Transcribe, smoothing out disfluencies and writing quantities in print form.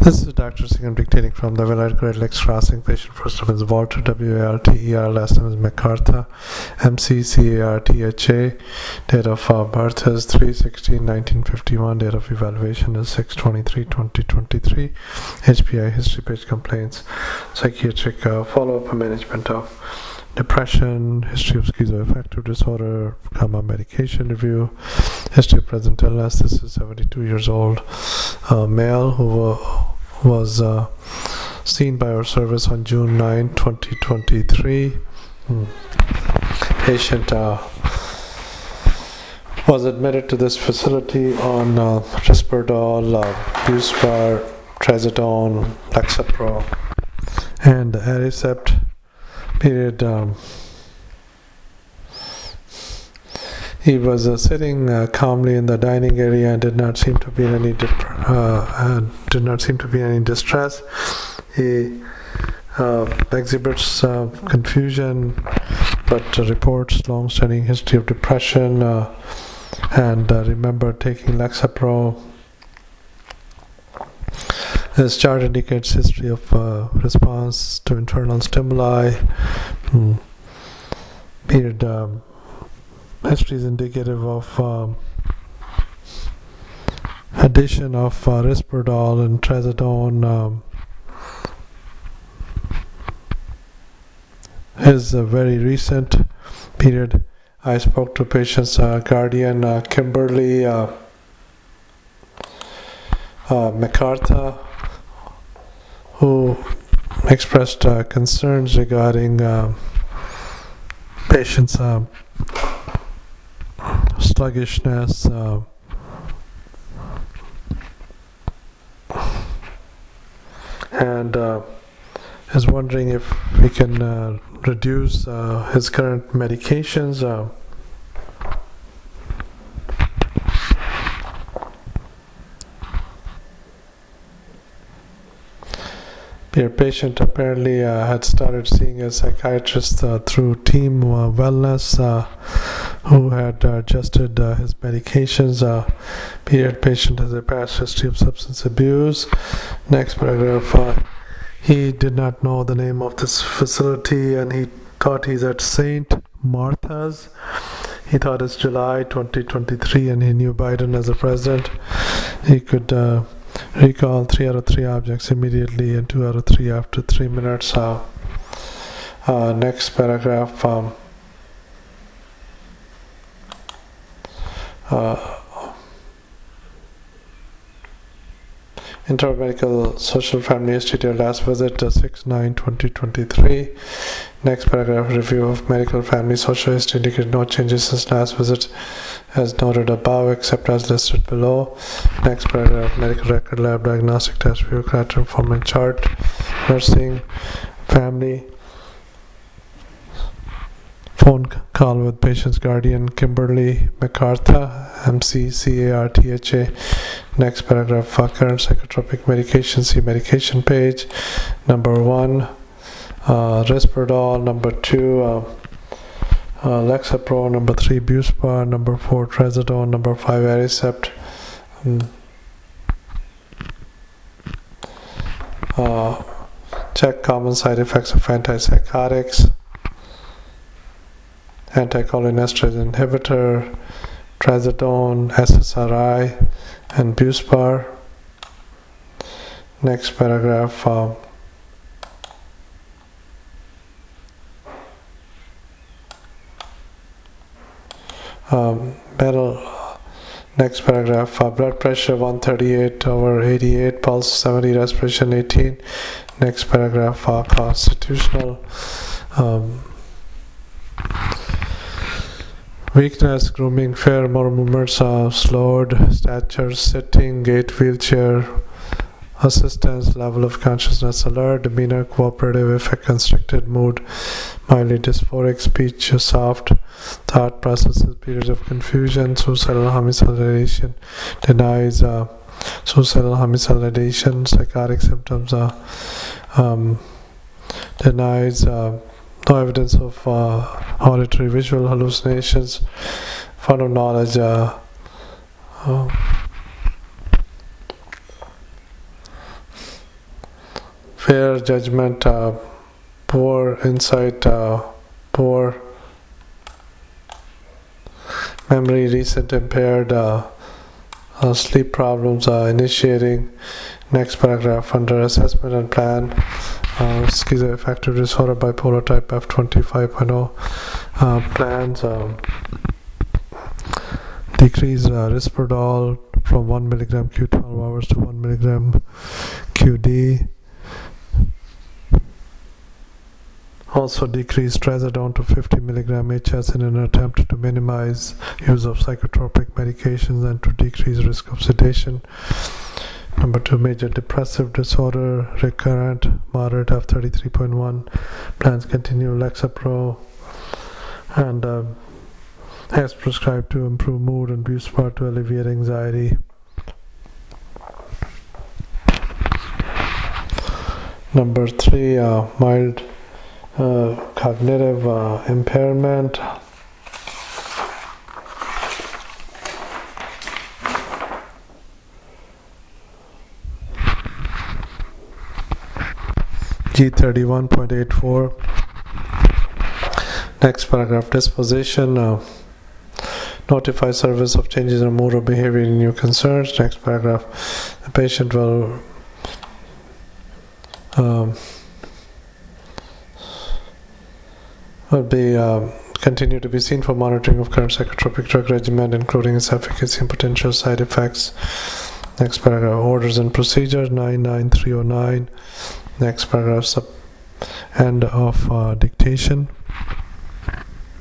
This is Dr. Singh dictating from the Willard Great Lakes Crossing. Patient first name is Walter, W-A-L-T-E-R, last name is McCartha, M-C-C-A-R-T-H-A. Date of birth is 3/16/1951. Date of evaluation is 6/23/2023. HPI, history page complaints, psychiatric follow-up and management of depression, history of schizoaffective disorder, medication review, history of present illness. This is 72 years old, male who was seen by our service on June 9, 2023. Patient was admitted to this facility on Risperdal, Buspar, Trazodone, Lexapro, and Aricept. Period. He was sitting calmly in the dining area and did not seem to be in any distress. He exhibits confusion, but reports long-standing history of depression and remember taking Lexapro. His chart indicates history of response to internal stimuli. Period. History is indicative of addition of Risperdal and Trazodone. Is very recent. Period. I spoke to patient's guardian, Kimberly McCartha, who expressed concerns regarding patient's sluggishness, and is wondering if we can reduce his current medications. Your patient apparently had started seeing a psychiatrist through Team Wellness, who had adjusted his medications. Period. Patient has a past history of substance abuse. Next paragraph. He did not know the name of this facility and he thought he's at St. Martha's. He thought it's July 2023 and he knew Biden as the president. He could recall 3 out of 3 objects immediately and 2 out of 3 after 3 minutes. Next paragraph. Intermedical social family history to last visit 6/9/2023. Next paragraph. Review of medical family social history indicated no changes since last visit as noted above except as listed below. Next paragraph. Medical record lab diagnostic test review character performance chart. Nursing family phone call with patient's guardian Kimberly McCartha, M-C-C-A-R-T-H-A. Next paragraph. Current psychotropic medication. See medication page. Number 1, Risperdal. Number 2, Lexapro. Number 3, Buspar. Number 4, Trazodone. Number 5, Aricept. Check common side effects of antipsychotics. Anticholinesterase inhibitor, Trazodone, SSRI, and Buspar. Next paragraph. Next paragraph. Blood pressure 138/88, pulse 70, respiration 18. Next paragraph. Constitutional weakness, grooming, fair, more movements, slowed, stature, sitting, gait, wheelchair, assistance, level of consciousness, alert, demeanor, cooperative, affect, constricted, mood, mildly dysphoric, speech, soft, thought processes, periods of confusion, suicidal homicidal ideation, denies suicidal homicidal ideation, psychotic symptoms, denies no evidence of auditory visual hallucinations, fund of knowledge, fair judgment, poor insight, poor memory, recent impaired, sleep problems, initiating. Next paragraph, under assessment and plan, schizoaffective disorder, bipolar type F25.0 plans, decrease Risperdal from 1 milligram Q12 hours to 1 milligram QD. Also decrease trazodone to 50 milligram HS in an attempt to minimize use of psychotropic medications and to decrease risk of sedation. Number 2, major depressive disorder, recurrent, moderate F33.1, plans continue Lexapro, and has prescribed to improve mood and Buspar to alleviate anxiety. Number 3, mild cognitive impairment. G31.84. Next paragraph, disposition. Notify service of changes in mood or behavior in new concerns. Next paragraph, the patient will continue to be seen for monitoring of current psychotropic drug regimen, including its efficacy and potential side effects. Next paragraph, orders and procedures, 99309. Next paragraph, end of dictation.